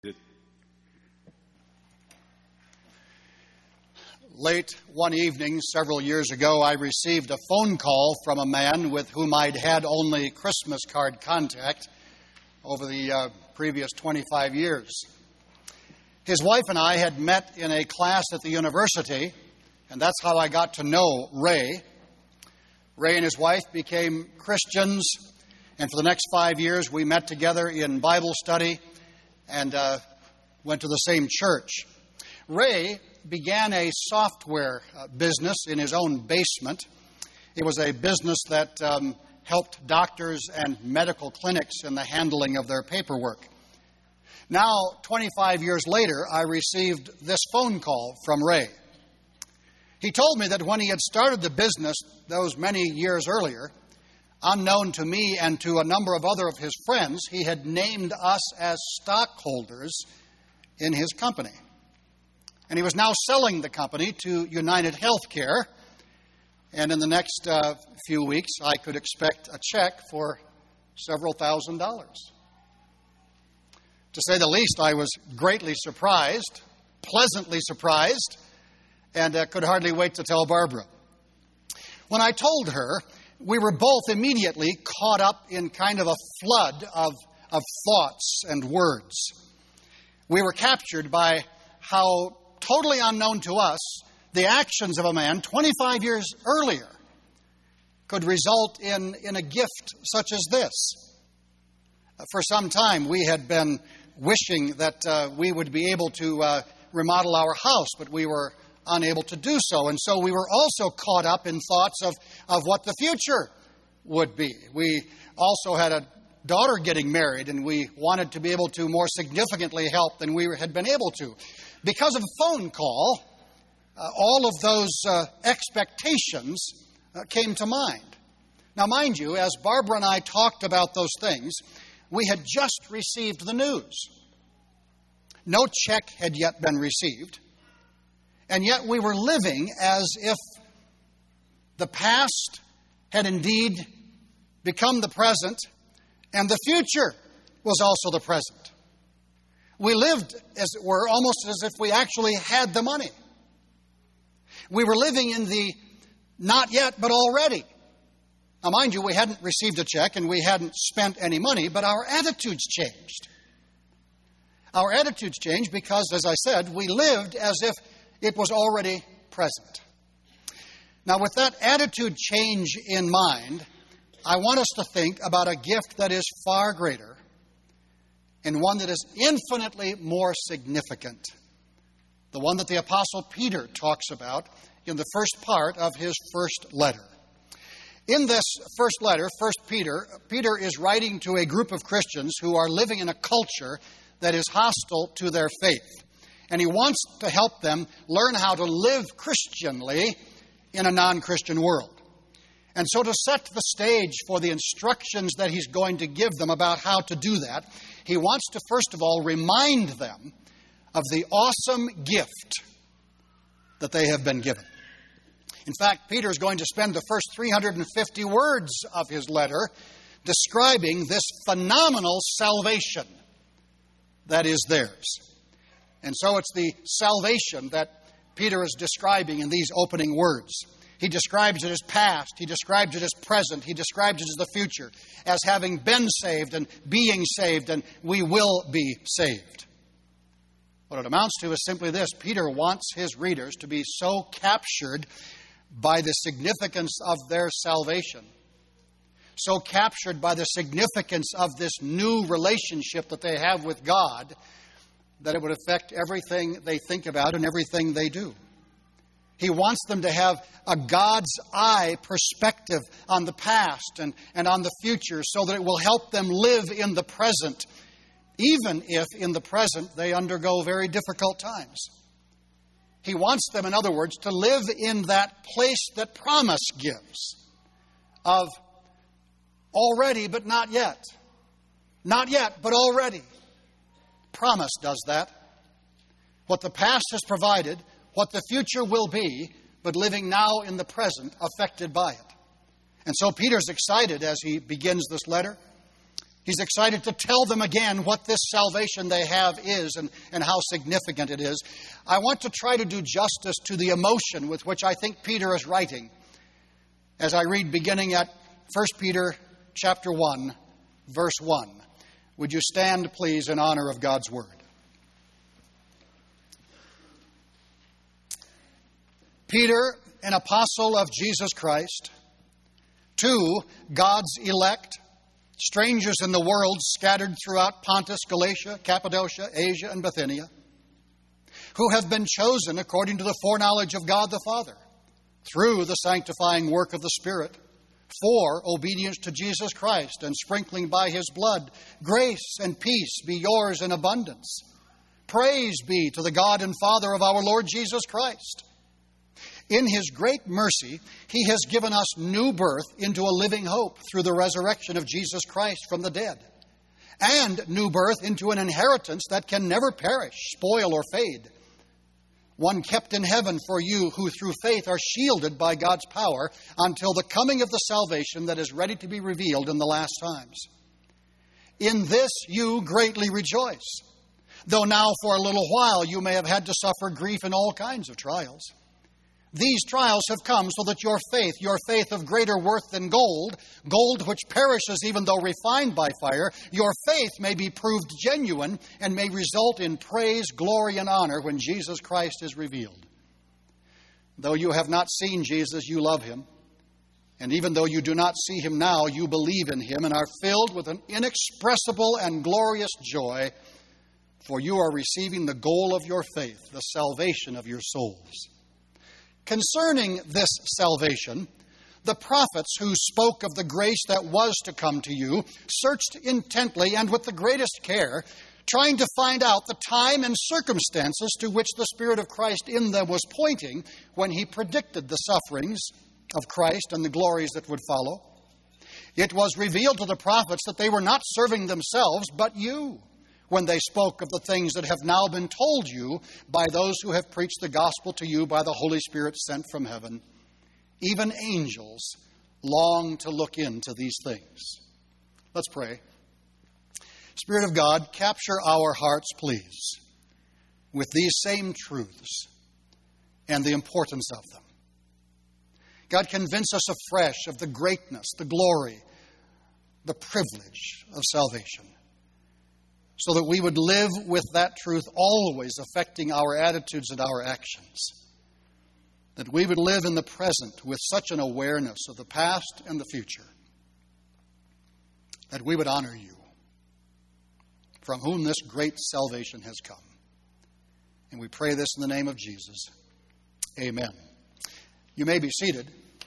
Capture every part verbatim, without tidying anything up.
Late one evening several years ago, I received a phone call from a man with whom I'd had only Christmas card contact over the uh, previous twenty-five years. His wife and I had met in a class at the university, and that's how I got to know Ray. Ray and his wife became Christians, and for the next five years we met together in Bible study and uh, went to the same church. Ray began a software uh, business in his own basement. It was a business that um, helped doctors and medical clinics in the handling of their paperwork. Now, twenty-five years later, I received this phone call from Ray. He told me that when he had started the business those many years earlier, unknown to me and to a number of other of his friends, he had named us as stockholders in his company. And he was now selling the company to United Healthcare. And in the next uh, few weeks, I could expect a check for several thousand dollars. To say the least, I was greatly surprised, pleasantly surprised, and uh, could hardly wait to tell Barbara. When I told her, we were both immediately caught up in kind of a flood of, of thoughts and words. We were captured by how totally unknown to us, the actions of a man twenty-five years earlier could result in, in a gift such as this. For some time, we had been wishing that uh, we would be able to uh, remodel our house, but we were unable to do so. And so we were also caught up in thoughts of, of what the future would be. We also had a daughter getting married, and we wanted to be able to more significantly help than we had been able to. Because of a phone call, uh, all of those uh, expectations uh, came to mind. Now, mind you, as Barbara and I talked about those things, we had just received the news. No check had yet been received, and yet we were living as if the past had indeed become the present, and the future was also the present. We lived, as it were, almost as if we actually had the money. We were living in the not yet, but already. Now, mind you, we hadn't received a check and we hadn't spent any money, but our attitudes changed. Our attitudes changed because, as I said, we lived as if it was already present. Now, with that attitude change in mind, I want us to think about a gift that is far greater and one that is infinitely more significant. The one that the Apostle Peter talks about in the first part of his first letter. In this first letter, First Peter, Peter is writing to a group of Christians who are living in a culture that is hostile to their faith. And he wants to help them learn how to live Christianly in a non-Christian world. And so to set the stage for the instructions that he's going to give them about how to do that, he wants to first of all remind them of the awesome gift that they have been given. In fact, Peter is going to spend the first three hundred fifty words of his letter describing this phenomenal salvation that is theirs. And so it's the salvation that Peter is describing in these opening words. He describes it as past, he describes it as present, he describes it as the future, as having been saved and being saved, and we will be saved. What it amounts to is simply this: Peter wants his readers to be so captured by the significance of their salvation, so captured by the significance of this new relationship that they have with God, that it would affect everything they think about and everything they do. He wants them to have a God's eye perspective on the past and, and on the future so that it will help them live in the present, even if in the present they undergo very difficult times. He wants them, in other words, to live in that place that promise gives of already but not yet. Not yet, but already. Promise does that. What the past has provided, what the future will be, but living now in the present, affected by it. And so Peter's excited as he begins this letter. He's excited to tell them again what this salvation they have is and, and how significant it is. I want to try to do justice to the emotion with which I think Peter is writing as I read beginning at First Peter chapter one, verse one. Would you stand, please, in honor of God's word? Peter, an apostle of Jesus Christ, to God's elect, strangers in the world scattered throughout Pontus, Galatia, Cappadocia, Asia, and Bithynia, who have been chosen according to the foreknowledge of God the Father, through the sanctifying work of the Spirit, for obedience to Jesus Christ and sprinkling by His blood, grace and peace be yours in abundance. Praise be to the God and Father of our Lord Jesus Christ. In His great mercy, He has given us new birth into a living hope through the resurrection of Jesus Christ from the dead, and new birth into an inheritance that can never perish, spoil, or fade, one kept in heaven for you who through faith are shielded by God's power until the coming of the salvation that is ready to be revealed in the last times. In this you greatly rejoice, though now for a little while you may have had to suffer grief in all kinds of trials. These trials have come so that your faith, your faith of greater worth than gold, gold which perishes even though refined by fire, your faith may be proved genuine and may result in praise, glory, and honor when Jesus Christ is revealed. Though you have not seen Jesus, you love Him. And even though you do not see Him now, you believe in Him and are filled with an inexpressible and glorious joy, for you are receiving the goal of your faith, the salvation of your souls. Concerning this salvation, the prophets who spoke of the grace that was to come to you searched intently and with the greatest care, trying to find out the time and circumstances to which the Spirit of Christ in them was pointing when He predicted the sufferings of Christ and the glories that would follow. It was revealed to the prophets that they were not serving themselves, but you, when they spoke of the things that have now been told you by those who have preached the gospel to you by the Holy Spirit sent from heaven. Even angels long to look into these things. Let's pray. Spirit of God, capture our hearts, please, with these same truths and the importance of them. God, convince us afresh of the greatness, the glory, the privilege of salvation, so that we would live with that truth always affecting our attitudes and our actions. That we would live in the present with such an awareness of the past and the future. That we would honor you, from whom this great salvation has come. And we pray this in the name of Jesus. Amen. You may be seated.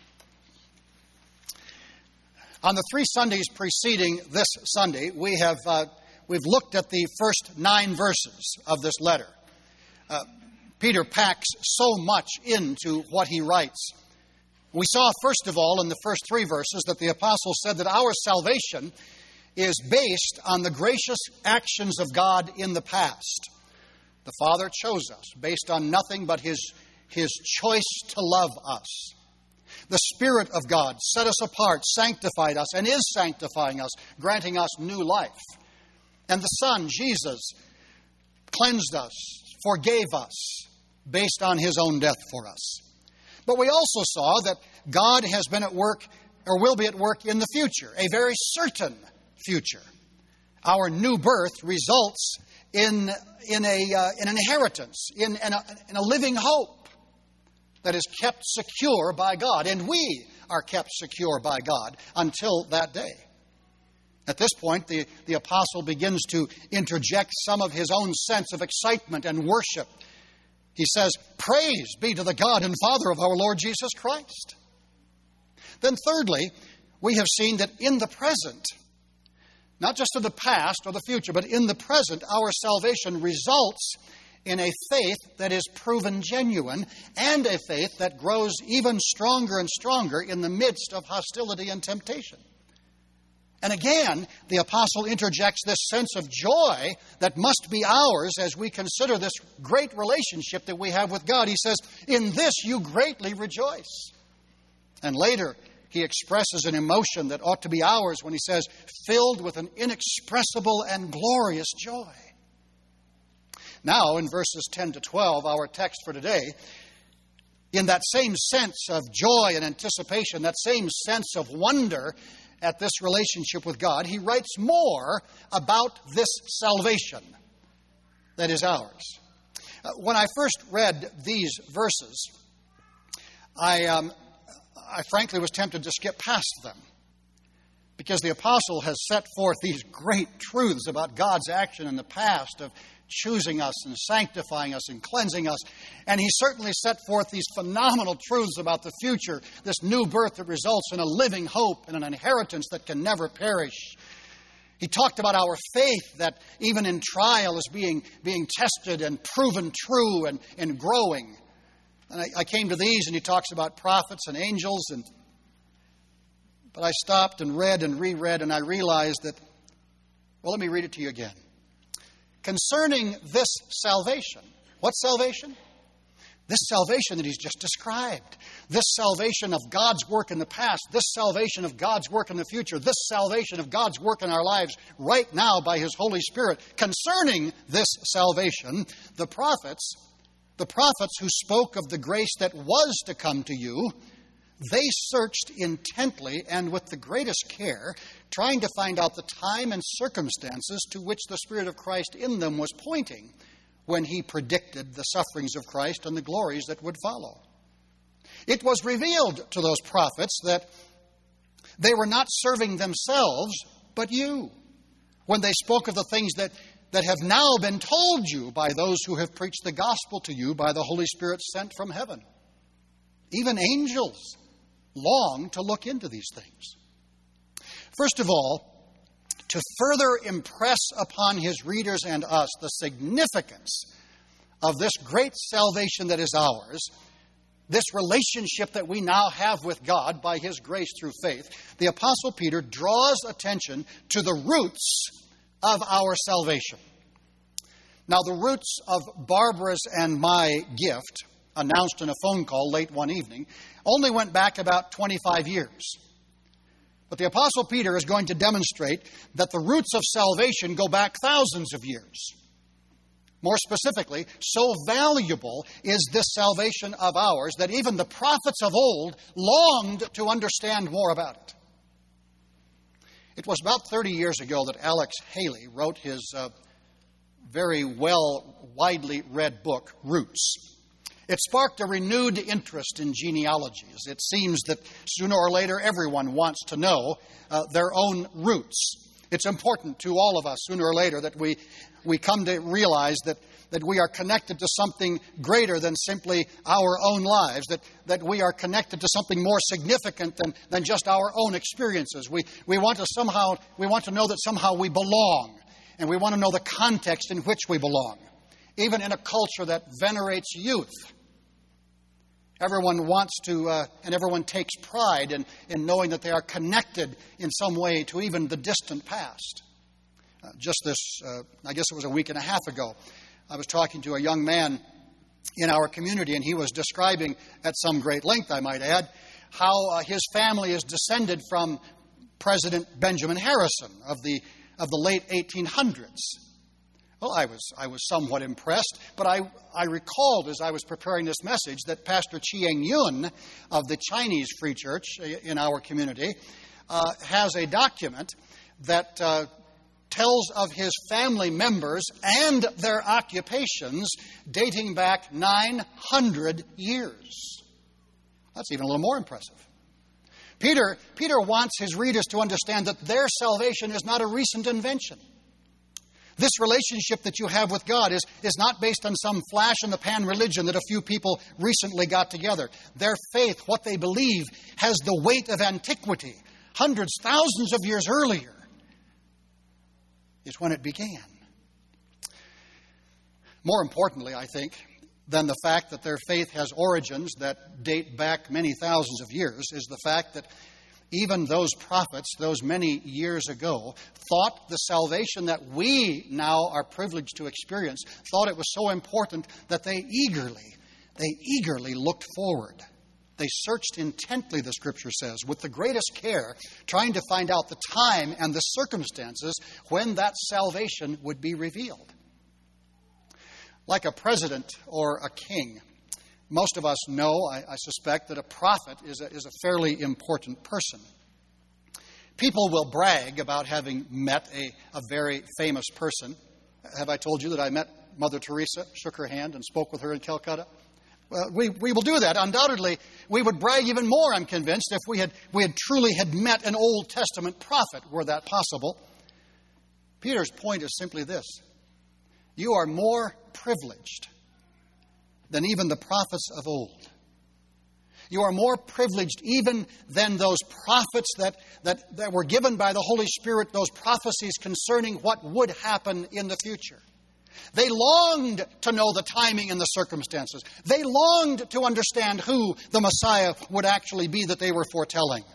On the three Sundays preceding this Sunday, we have... Uh, We've looked at the first nine verses of this letter. Uh, Peter packs so much into what he writes. We saw, first of all, in the first three verses, that the apostle said that our salvation is based on the gracious actions of God in the past. The Father chose us based on nothing but His, His choice to love us. The Spirit of God set us apart, sanctified us, and is sanctifying us, granting us new life. And the Son, Jesus, cleansed us, forgave us, based on His own death for us. But we also saw that God has been at work, or will be at work in the future, a very certain future. Our new birth results in, in, a, uh, in an inheritance, in, in, a, in a living hope that is kept secure by God. And we are kept secure by God until that day. At this point, the, the apostle begins to interject some of his own sense of excitement and worship. He says, "Praise be to the God and Father of our Lord Jesus Christ." Then thirdly, we have seen that in the present, not just in the past or the future, but in the present, our salvation results in a faith that is proven genuine and a faith that grows even stronger and stronger in the midst of hostility and temptation. And again, the apostle interjects this sense of joy that must be ours as we consider this great relationship that we have with God. He says, "In this you greatly rejoice." And later, he expresses an emotion that ought to be ours when he says, filled with an inexpressible and glorious joy. Now, in verses ten to twelve, our text for today, in that same sense of joy and anticipation, that same sense of wonder at this relationship with God, he writes more about this salvation that is ours. Uh, when I first read these verses, I, um, I frankly was tempted to skip past them, because the apostle has set forth these great truths about God's action in the past of choosing us and sanctifying us and cleansing us. And he certainly set forth these phenomenal truths about the future, this new birth that results in a living hope and an inheritance that can never perish. He talked about our faith that even in trial is being, being tested and proven true and, and growing. And I, I came to these, and he talks about prophets and angels. And But I stopped and read and reread, and I realized that, well, let me read it to you again. Concerning this salvation. What salvation? This salvation that he's just described. This salvation of God's work in the past. This salvation of God's work in the future. This salvation of God's work in our lives right now by his Holy Spirit. Concerning this salvation, the prophets, the prophets who spoke of the grace that was to come to you, they searched intently and with the greatest care, trying to find out the time and circumstances to which the Spirit of Christ in them was pointing when he predicted the sufferings of Christ and the glories that would follow. It was revealed to those prophets that they were not serving themselves, but you, when they spoke of the things that, that have now been told you by those who have preached the gospel to you by the Holy Spirit sent from heaven. Even angels long to look into these things. First of all, to further impress upon his readers and us the significance of this great salvation that is ours, this relationship that we now have with God by his grace through faith, the Apostle Peter draws attention to the roots of our salvation. Now, the roots of Barbara's and my gift, announced in a phone call late one evening, only went back about twenty-five years. But the Apostle Peter is going to demonstrate that the roots of salvation go back thousands of years. More specifically, so valuable is this salvation of ours that even the prophets of old longed to understand more about it. It was about thirty years ago that Alex Haley wrote his uh, very well, widely read book, Roots. It sparked a renewed interest in genealogies. It seems that sooner or later everyone wants to know uh, their own roots. It's important to all of us sooner or later that we, we come to realize that, that we are connected to something greater than simply our own lives, that, that we are connected to something more significant than, than just our own experiences. We, we want to somehow, we want to know that somehow we belong, and we want to know the context in which we belong. Even in a culture that venerates youth, everyone wants to, uh, and everyone takes pride in, in knowing that they are connected in some way to even the distant past. Uh, just this, uh, I guess it was a week and a half ago, I was talking to a young man in our community, and he was describing at some great length, I might add, how uh, his family is descended from President Benjamin Harrison of the of the late eighteen hundreds. Well, I was I was somewhat impressed, but I, I recalled as I was preparing this message that Pastor Chiang Yun of the Chinese Free Church in our community uh, has a document that uh, tells of his family members and their occupations dating back nine hundred years. That's even a little more impressive. Peter, Peter wants his readers to understand that their salvation is not a recent invention. This relationship that you have with God is, is not based on some flash-in-the-pan religion that a few people recently got together. Their faith, what they believe, has the weight of antiquity. Hundreds, thousands of years earlier is when it began. More importantly, I think, than the fact that their faith has origins that date back many thousands of years is the fact that even those prophets, those many years ago, thought the salvation that we now are privileged to experience, thought it was so important that they eagerly, they eagerly looked forward They searched intently, the Scripture says, with the greatest care, trying to find out the time and the circumstances when that salvation would be revealed. Like a president or a king, most of us know, I, I suspect, that a prophet is a, is a fairly important person. People will brag about having met a, a very famous person. Have I told you that I met Mother Teresa, shook her hand, and spoke with her in Calcutta? Well, we, we will do that. Undoubtedly, we would brag even more, I'm convinced, if we had, we had truly had met an Old Testament prophet, were that possible. Peter's point is simply this. You are more privileged than even the prophets of old. You are more privileged even than those prophets that, that, that were given by the Holy Spirit, those prophecies concerning what would happen in the future. They longed to know the timing and the circumstances. They longed to understand who the Messiah would actually be that they were foretelling.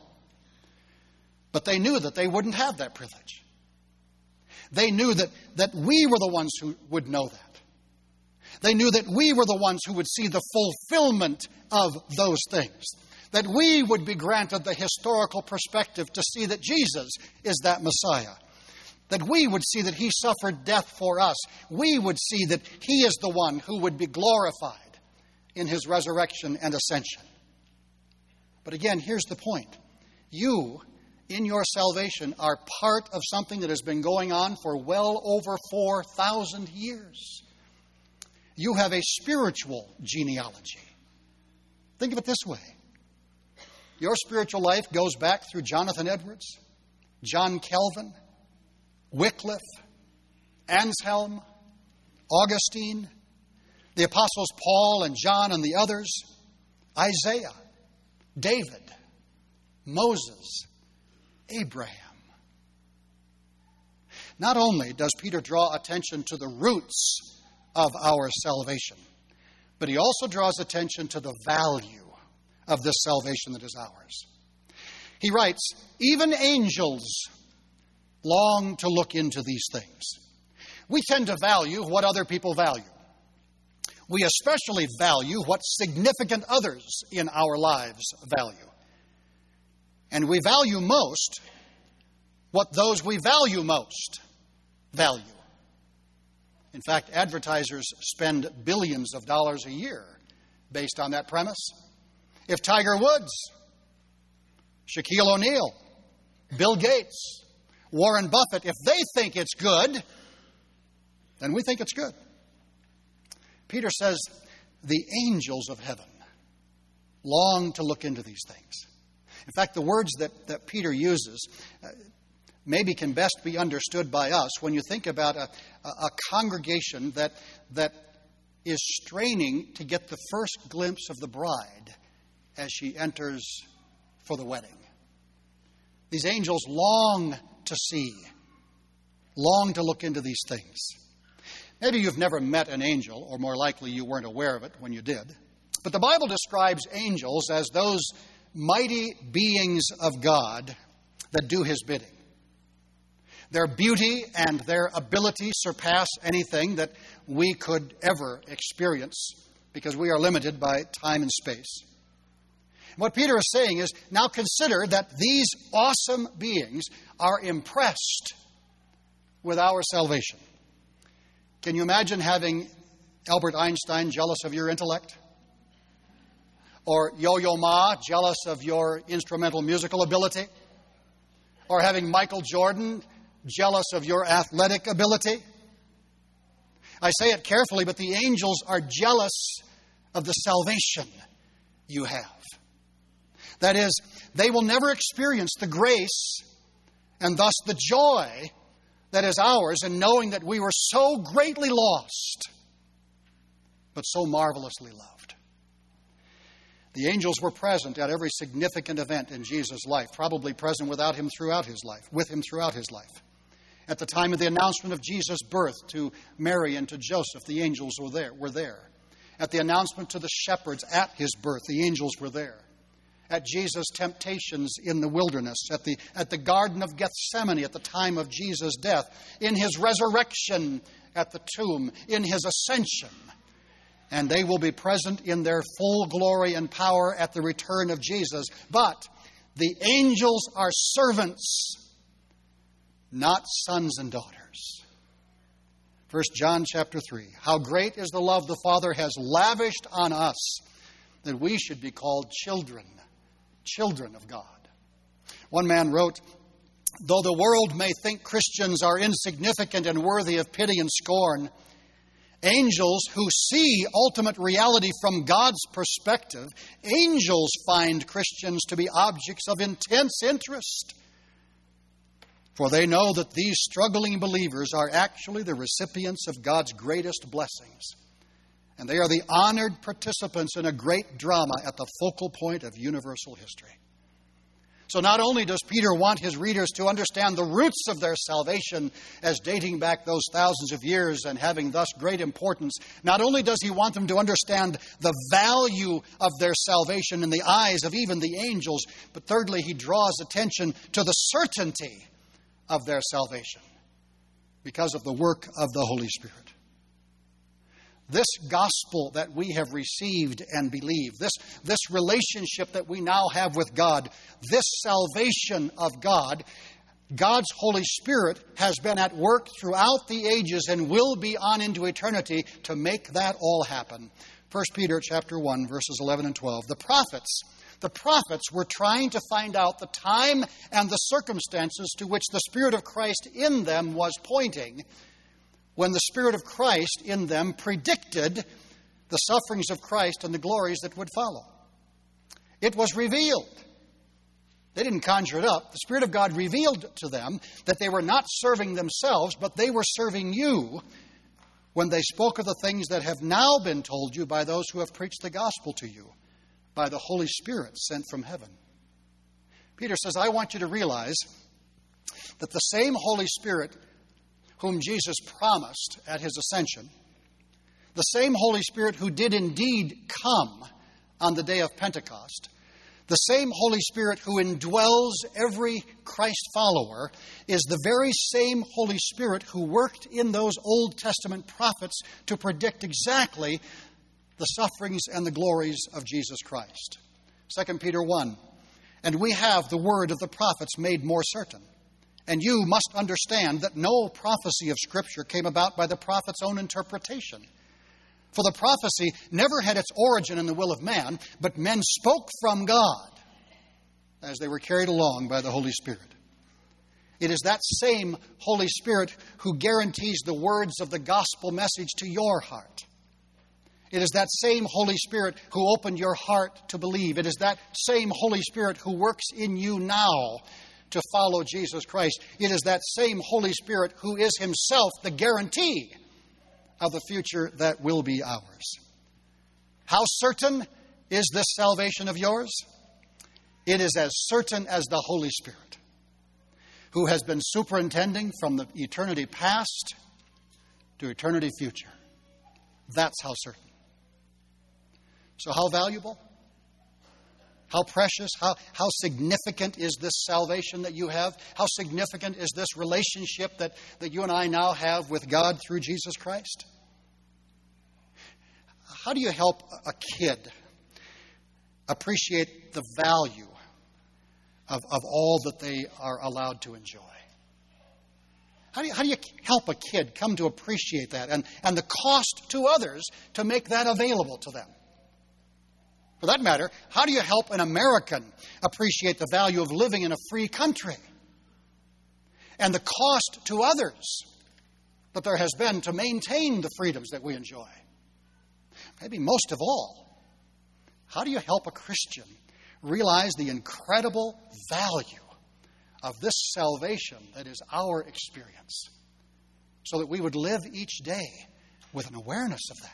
But they knew that they wouldn't have that privilege. They knew that, that we were the ones who would know that. They knew that we were the ones who would see the fulfillment of those things. That we would be granted the historical perspective to see that Jesus is that Messiah. That we would see that He suffered death for us. We would see that He is the one who would be glorified in His resurrection and ascension. But again, here's the point. You, in your salvation, are part of something that has been going on for well over four thousand years. You have a spiritual genealogy. Think of it this way. Your spiritual life goes back through Jonathan Edwards, John Calvin, Wycliffe, Anselm, Augustine, the apostles Paul and John and the others, Isaiah, David, Moses, Abraham. Not only does Peter draw attention to the roots of our salvation, but he also draws attention to the value of this salvation that is ours. He writes, even angels long to look into these things. We tend to value what other people value. We especially value what significant others in our lives value. And we value most what those we value most value. In fact, advertisers spend billions of dollars a year based on that premise. If Tiger Woods, Shaquille O'Neal, Bill Gates, Warren Buffett, if they think it's good, then we think it's good. Peter says the angels of heaven long to look into these things. In fact, the words that, that Peter uses uh, maybe can best be understood by us when you think about a, a, a congregation that, that is straining to get the first glimpse of the bride as she enters for the wedding. These angels long to see, long to look into these things. Maybe you've never met an angel, or more likely you weren't aware of it when you did. But the Bible describes angels as those mighty beings of God that do His bidding. Their beauty and their ability surpass anything that we could ever experience because we are limited by time and space. What Peter is saying is, now consider that these awesome beings are impressed with our salvation. Can you imagine having Albert Einstein jealous of your intellect? Or Yo-Yo Ma jealous of your instrumental musical ability? Or having Michael Jordan jealous of your athletic ability? I say it carefully, but the angels are jealous of the salvation you have. That is, they will never experience the grace and thus the joy that is ours in knowing that we were so greatly lost, but so marvelously loved. The angels were present at every significant event in Jesus' life, probably present without him throughout his life, with him throughout his life. At the time of the announcement of Jesus' birth to Mary and to Joseph, the angels were there. Were there. At the announcement to the shepherds at his birth, the angels were there. At Jesus' temptations in the wilderness, at the, at the Garden of Gethsemane at the time of Jesus' death, in his resurrection at the tomb, in his ascension. and they will be present in their full glory and power at the return of Jesus. But the angels are servants, not sons and daughters. First John chapter three. How great is the love the Father has lavished on us, that we should be called children, children of God. One man wrote, though the world may think Christians are insignificant and worthy of pity and scorn, angels who see ultimate reality from God's perspective, angels find Christians to be objects of intense interest. For they know that these struggling believers are actually the recipients of God's greatest blessings. And they are the honored participants in a great drama at the focal point of universal history. So not only does Peter want his readers to understand the roots of their salvation as dating back those thousands of years and having thus great importance, not only does he want them to understand the value of their salvation in the eyes of even the angels, but thirdly, he draws attention to the certainty of their salvation because of the work of the Holy Spirit. This gospel that we have received and believe, this, this relationship that we now have with God, this salvation of God, God's Holy Spirit has been at work throughout the ages and will be on into eternity to make that all happen. First Peter chapter one, verses eleven and twelve. The prophets, the prophets were trying to find out the time and the circumstances to which the Spirit of Christ in them was pointing, when the Spirit of Christ in them predicted the sufferings of Christ and the glories that would follow. It was revealed. They didn't conjure it up. The Spirit of God revealed to them that they were not serving themselves, but they were serving you when they spoke of the things that have now been told you by those who have preached the gospel to you, by the Holy Spirit sent from heaven. Peter says, I want you to realize that the same Holy Spirit whom Jesus promised at his ascension, the same Holy Spirit who did indeed come on the day of Pentecost, the same Holy Spirit who indwells every Christ follower, is the very same Holy Spirit who worked in those Old Testament prophets to predict exactly the sufferings and the glories of Jesus Christ. Second Peter one, and we have the word of the prophets made more certain. And you must understand that no prophecy of Scripture came about by the prophet's own interpretation. For the prophecy never had its origin in the will of man, but men spoke from God as they were carried along by the Holy Spirit. It is that same Holy Spirit who guarantees the words of the gospel message to your heart. It is that same Holy Spirit who opened your heart to believe. It is that same Holy Spirit who works in you now to follow Jesus Christ. It is that same Holy Spirit who is himself the guarantee of the future that will be ours. How certain is this salvation of yours? It is as certain as the Holy Spirit, who has been superintending from the eternity past to eternity future. That's how certain. So how valuable? How precious, how, how significant is this salvation that you have? How significant is this relationship that, that you and I now have with God through Jesus Christ? How do you help a kid appreciate the value of, of all that they are allowed to enjoy? How do you, how do you help a kid come to appreciate that and, and the cost to others to make that available to them? For that matter, how do you help an American appreciate the value of living in a free country and the cost to others that there has been to maintain the freedoms that we enjoy? Maybe most of all, how do you help a Christian realize the incredible value of this salvation that is our experience, so that we would live each day with an awareness of that?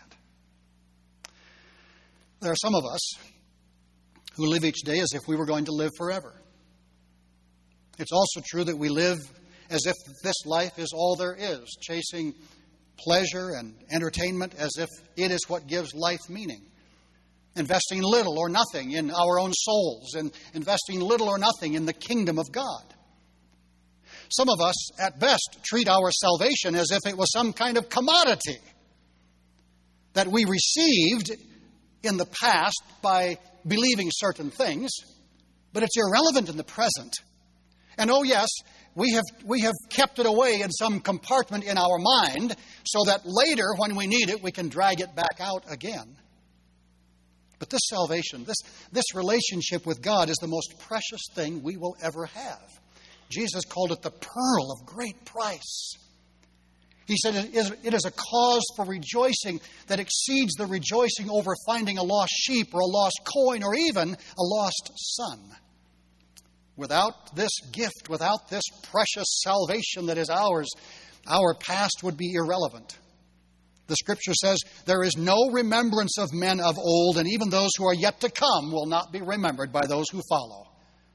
There are some of us who live each day as if we were going to live forever. It's also true that we live as if this life is all there is, chasing pleasure and entertainment as if it is what gives life meaning, investing little or nothing in our own souls and investing little or nothing in the kingdom of God. Some of us, at best, treat our salvation as if it was some kind of commodity that we received in the past by believing certain things, but it's irrelevant in the present. And oh yes, we have we have kept it away in some compartment in our mind so that later when we need it, we can drag it back out again. But this salvation, this, this relationship with God is the most precious thing we will ever have. Jesus called it the pearl of great price. He said it is, it is a cause for rejoicing that exceeds the rejoicing over finding a lost sheep or a lost coin or even a lost son. Without this gift, without this precious salvation that is ours, our past would be irrelevant. The Scripture says, there is no remembrance of men of old, and even those who are yet to come will not be remembered by those who follow.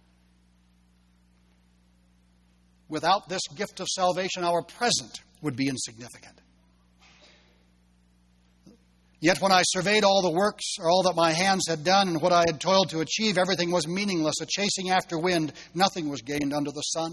Without this gift of salvation, our present would be insignificant. Yet when I surveyed all the works, or all that my hands had done, and what I had toiled to achieve, everything was meaningless, a chasing after wind. Nothing was gained under the sun.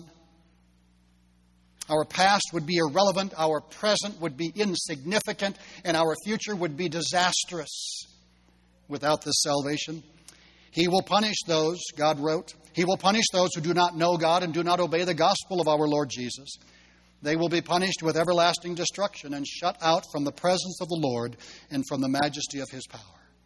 Our past would be irrelevant, our present would be insignificant, and our future would be disastrous without this salvation. He will punish those, God wrote, He will punish those who do not know God and do not obey the gospel of our Lord Jesus. They will be punished with everlasting destruction and shut out from the presence of the Lord and from the majesty of His power.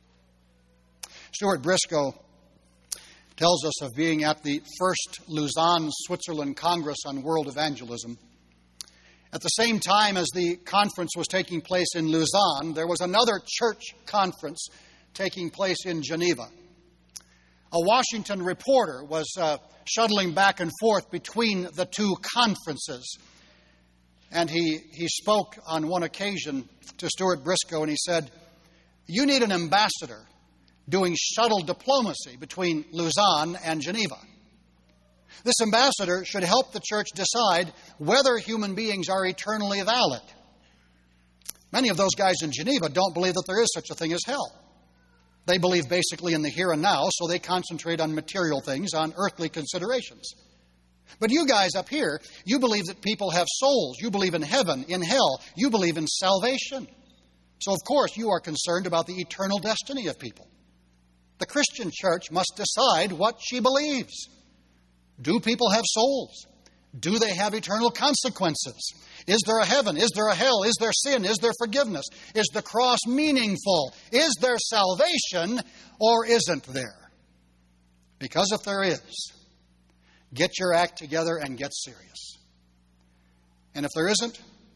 Stuart Briscoe tells us of being at the first Lausanne, Switzerland Congress on World Evangelism. At the same time as the conference was taking place in Lausanne, there was another church conference taking place in Geneva. A Washington reporter was uh, shuttling back and forth between the two conferences. And he, he spoke on one occasion to Stuart Briscoe, and he said, "You need an ambassador doing shuttle diplomacy between Lausanne and Geneva. This ambassador should help the church decide whether human beings are eternally valid." Many of those guys in Geneva don't believe that there is such a thing as hell. They believe basically in the here and now, so they concentrate on material things, on earthly considerations. But you guys up here, you believe that people have souls. You believe in heaven, in hell. You believe in salvation. So, of course, you are concerned about the eternal destiny of people. The Christian church must decide what she believes. Do people have souls? Do they have eternal consequences? Is there a heaven? Is there a hell? Is there sin? Is there forgiveness? Is the cross meaningful? Is there salvation or isn't there? Because if there is, get your act together and get serious. And if there isn't,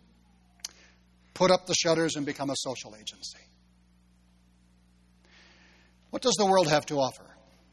put up the shutters and become a social agency. What does the world have to offer?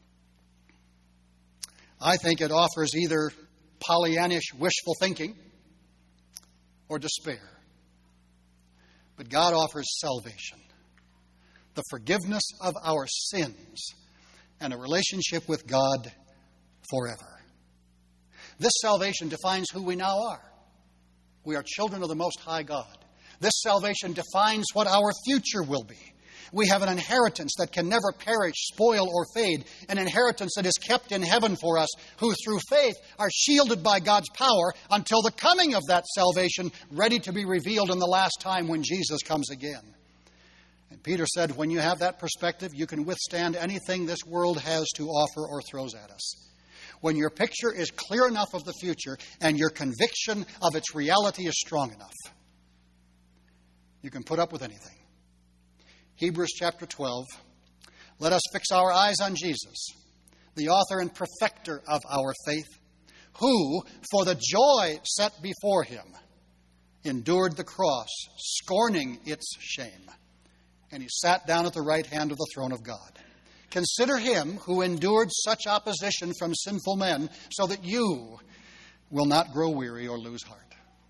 I think it offers either Pollyannish wishful thinking or despair. But God offers salvation, the forgiveness of our sins, and a relationship with God forever. This salvation defines who we now are. We are children of the Most High God. This salvation defines what our future will be. We have an inheritance that can never perish, spoil, or fade, an inheritance that is kept in heaven for us, who through faith are shielded by God's power until the coming of that salvation, ready to be revealed in the last time when Jesus comes again. And Peter said, when you have that perspective, you can withstand anything this world has to offer or throws at us. When your picture is clear enough of the future and your conviction of its reality is strong enough, you can put up with anything. Hebrews chapter twelve. Let us fix our eyes on Jesus, the author and perfecter of our faith, who, for the joy set before him, endured the cross, scorning its shame, and he sat down at the right hand of the throne of God. Consider him who endured such opposition from sinful men, so that you will not grow weary or lose heart.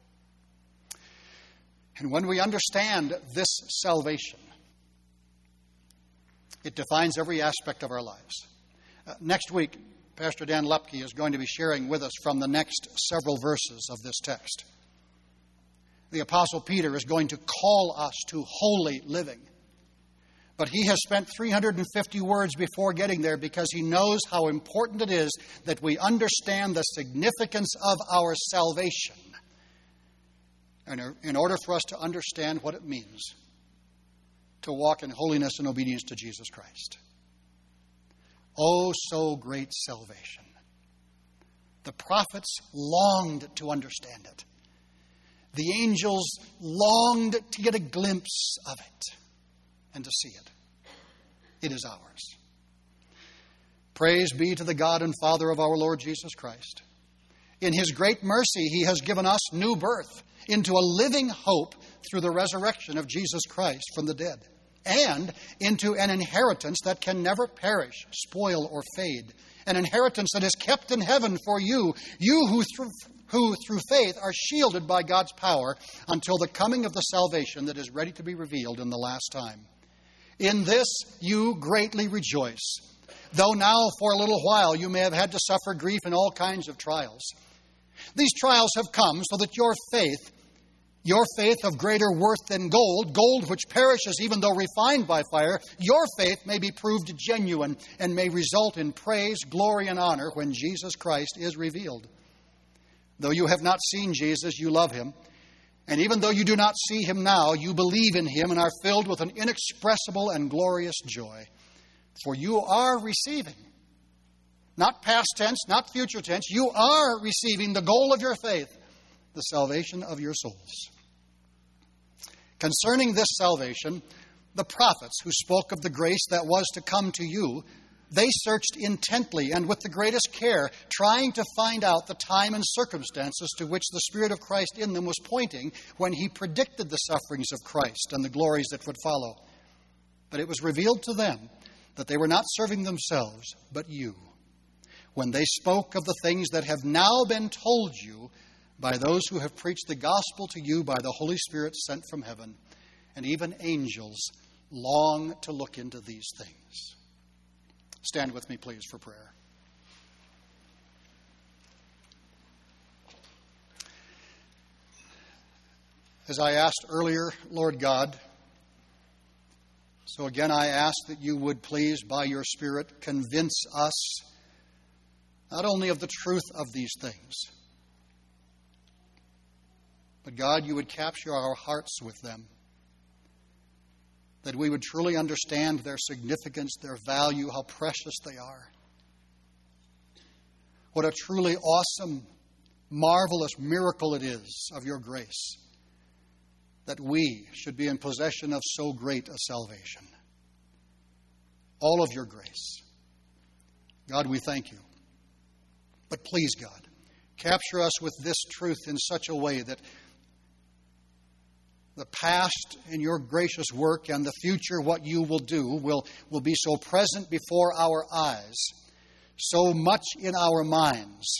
And when we understand this salvation, it defines every aspect of our lives. Uh, next week, Pastor Dan Lepke is going to be sharing with us from the next several verses of this text. The Apostle Peter is going to call us to holy living. But he has spent three hundred fifty words before getting there because he knows how important it is that we understand the significance of our salvation. And in order for us to understand what it means, to walk in holiness and obedience to Jesus Christ. Oh, so great salvation. The prophets longed to understand it. The angels longed to get a glimpse of it and to see it. It is ours. Praise be to the God and Father of our Lord Jesus Christ. In His great mercy, He has given us new birth into a living hope through the resurrection of Jesus Christ from the dead, and into an inheritance that can never perish, spoil, or fade, an inheritance that is kept in heaven for you, you who through, who through faith are shielded by God's power until the coming of the salvation that is ready to be revealed in the last time. In this you greatly rejoice, though now for a little while you may have had to suffer grief in all kinds of trials. These trials have come so that your faith, your faith of greater worth than gold, gold which perishes even though refined by fire, your faith may be proved genuine and may result in praise, glory, and honor when Jesus Christ is revealed. Though you have not seen Jesus, you love Him. And even though you do not see Him now, you believe in Him and are filled with an inexpressible and glorious joy. For you are receiving, not past tense, not future tense, you are receiving the goal of your faith, the salvation of your souls. Concerning this salvation, the prophets who spoke of the grace that was to come to you, they searched intently and with the greatest care, trying to find out the time and circumstances to which the Spirit of Christ in them was pointing when He predicted the sufferings of Christ and the glories that would follow. But it was revealed to them that they were not serving themselves, but you, when they spoke of the things that have now been told you by those who have preached the gospel to you by the Holy Spirit sent from heaven, and even angels long to look into these things. Stand with me, please, for prayer. As I asked earlier, Lord God, so again I ask that you would please, by your Spirit, convince us not only of the truth of these things, but God, you would capture our hearts with them, that we would truly understand their significance, their value, how precious they are. What a truly awesome, marvelous miracle it is of your grace that we should be in possession of so great a salvation. All of your grace. God, we thank you. But please, God, capture us with this truth in such a way that the past in your gracious work and the future, what you will do, will, will be so present before our eyes, so much in our minds,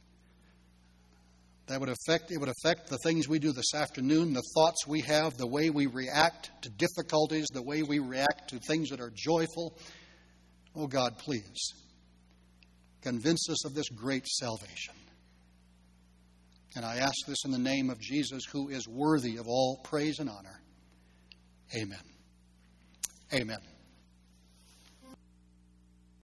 that would affect, it would affect the things we do this afternoon, the thoughts we have, the way we react to difficulties, the way we react to things that are joyful. Oh God, please, convince us of this great salvation. And I ask this in the name of Jesus, who is worthy of all praise and honor. Amen. Amen.